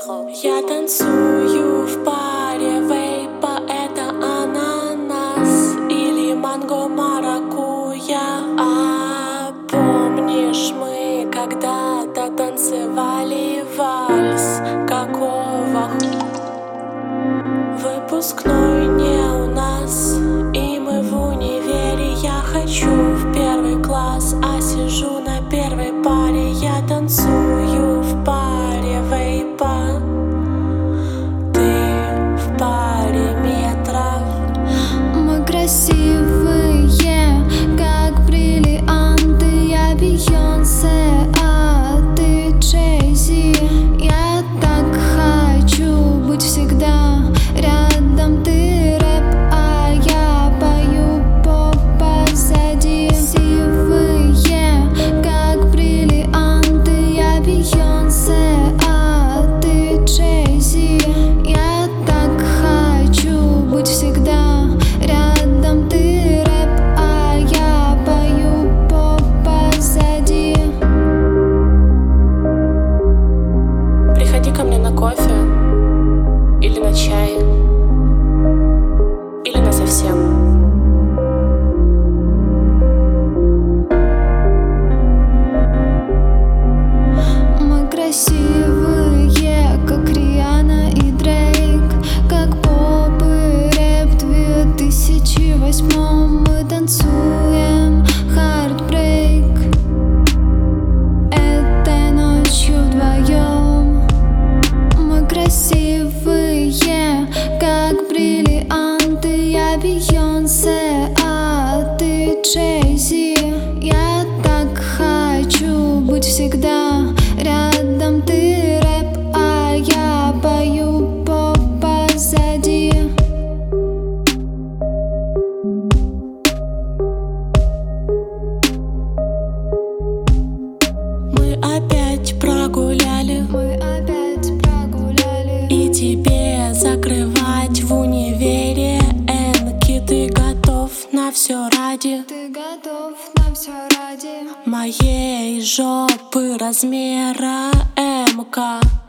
Я танцую в паре вейпа, это ананас или манго маракуйя. А помнишь, мы когда-то танцевали вальс? Какого выпускной не у нас, и мы в универе. Я хочу в первый класс, а сижу на первой паре. Я танцую в паре вейпа, ты в паре метров. Мы красивые, как бриллианты. Я Бейонсе, а ты Джей-Зи. Я так хочу быть всегда рядом. Ты рэп, а я пою поп позади. Красивые, как бриллианты. Я Бейонсе, а ты Джей-Зи. Я так хочу быть всегда рядом. Ты рэп, а я пою поп позади. Приходи ко мне на кофе или на чай, или на совсем. Мы красивые, как Риhanna и Дрейк, как поп и рэп в 2008. Мы танцуем heartbreak этой ночью вдвоем. Мы красивые, как бриллианты. Я Бейонсе, а ты Джей-Зи. Я так хочу быть всегда рядом. Ты рэп, а я пою поп позади. Мы опять прогуляли, и тебе закрывать в универе энки. Ты готов на все ради Ты готов на все ради моей жопы размера МК.